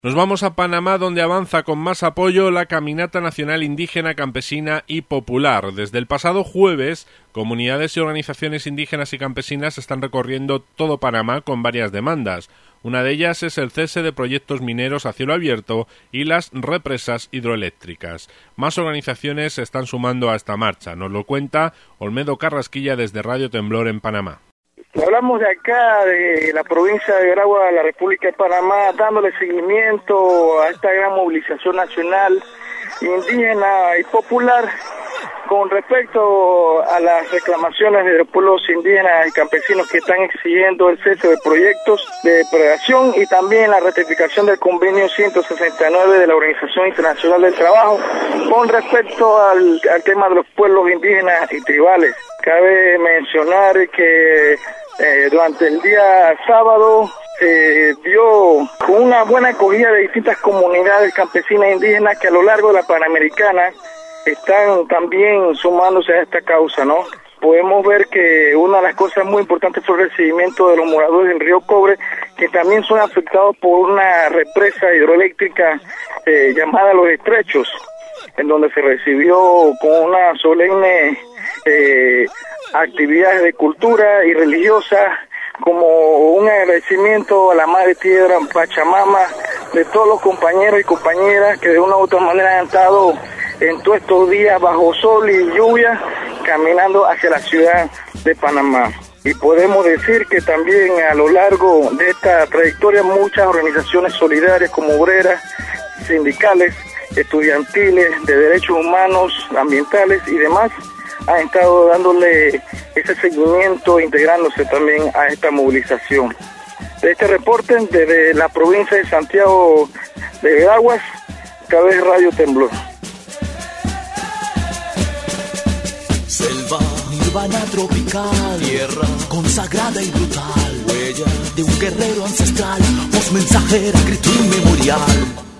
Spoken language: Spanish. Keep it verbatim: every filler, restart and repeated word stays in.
Nos vamos a Panamá, donde avanza con más apoyo la Caminata Nacional Indígena, Campesina y Popular. Desde el pasado jueves, comunidades y organizaciones indígenas y campesinas están recorriendo todo Panamá con varias demandas. Una de ellas es el cese de proyectos mineros a cielo abierto y las represas hidroeléctricas. Más organizaciones se están sumando a esta marcha. Nos lo cuenta Olmedo Carrasquilla desde Radio Temblor en Panamá. Hablamos de acá, de la provincia de Aragua, de la República de Panamá, dándole seguimiento a esta gran movilización nacional, indígena y popular con respecto a las reclamaciones de los pueblos indígenas y campesinos que están exigiendo el cese de proyectos de depredación y también la ratificación del convenio ciento sesenta y nueve de la Organización Internacional del Trabajo con respecto al, al tema de los pueblos indígenas y tribales. Cabe mencionar que eh, durante el día sábado se eh, dio una buena acogida de distintas comunidades campesinas e indígenas que a lo largo de la Panamericana están también sumándose a esta causa, ¿no? Podemos ver que una de las cosas muy importantes fue el recibimiento de los moradores del río Cobre, que también son afectados por una represa hidroeléctrica eh, llamada Los Estrechos, en donde se recibió con una solemne eh, actividades de cultura y religiosa, como un agradecimiento a la Madre Tierra, Pachamama, de todos los compañeros y compañeras que de una u otra manera han estado en todos estos días bajo sol y lluvia, caminando hacia la ciudad de Panamá. Y podemos decir que también a lo largo de esta trayectoria muchas organizaciones solidarias como obreras, sindicales, estudiantiles, de derechos humanos, ambientales y demás, han estado dándole ese seguimiento, integrándose también a esta movilización. De este reporte desde la provincia de Santiago de Veraguas, Cabez Radio Temblor. Selva urbana tropical, tierra consagrada y brutal, huella de un guerrero ancestral, voz mensajera, grito inmemorial.